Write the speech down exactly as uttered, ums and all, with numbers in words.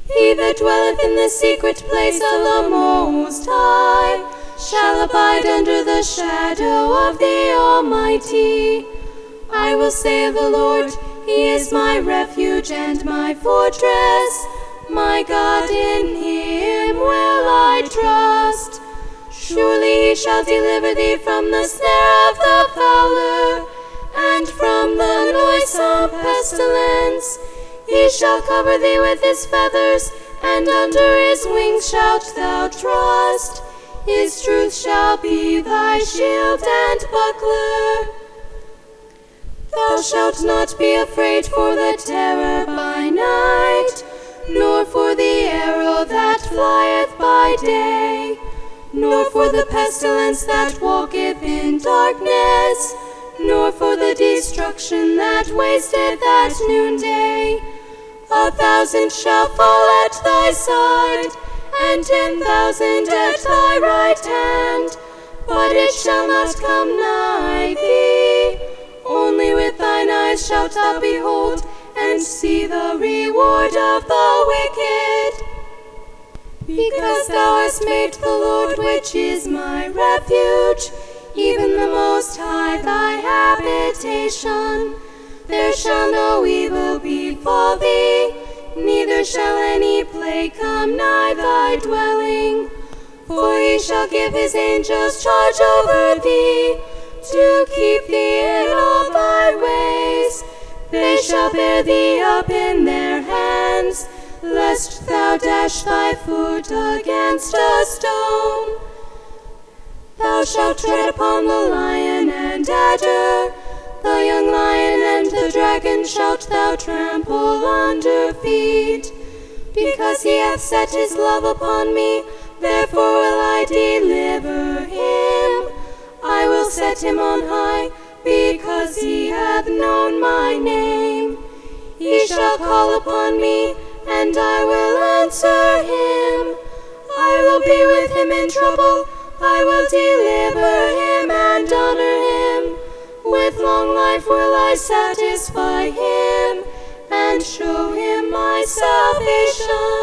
He that dwelleth in the secret place of the Most High shall abide under the shadow of the Almighty. I will say of the Lord, He is my refuge and my fortress. My God, in Him will I trust. Surely He shall deliver thee from the snare of the fowler, and from the noisome pestilence. He shall cover thee with His feathers, and under His wings shalt thou trust. His truth shall be thy shield and buckler. Thou shalt not be afraid for the terror by night, nor for the arrow that flieth by day, nor for the pestilence that walketh in darkness, nor for the destruction that wasteth at noonday. A thousand shall fall at thy side, and ten thousand at thy right hand, but it shall not come nigh thee. Only with thine eyes shalt thou behold, and see the reward of the wicked. Because thou hast made the Lord, which is my refuge, even the Most High thy habitation, there shall no evil befall thee, neither shall any plague come nigh thy dwelling. For He shall give His angels charge over thee, to keep thee in all thy ways. They shall bear thee up in their hands, lest thou dash thy foot against a stone. Thou shalt tread upon the lion and adder, the young lion and the dragon shalt thou trample under feet. Because He hath set His love upon me, therefore will I deliver him. I will set him on high, because he hath known my name. He shall call upon me, and I will answer him. I will be with him in trouble. I will deliver him and honor him. With long life will I satisfy him, and show him my salvation.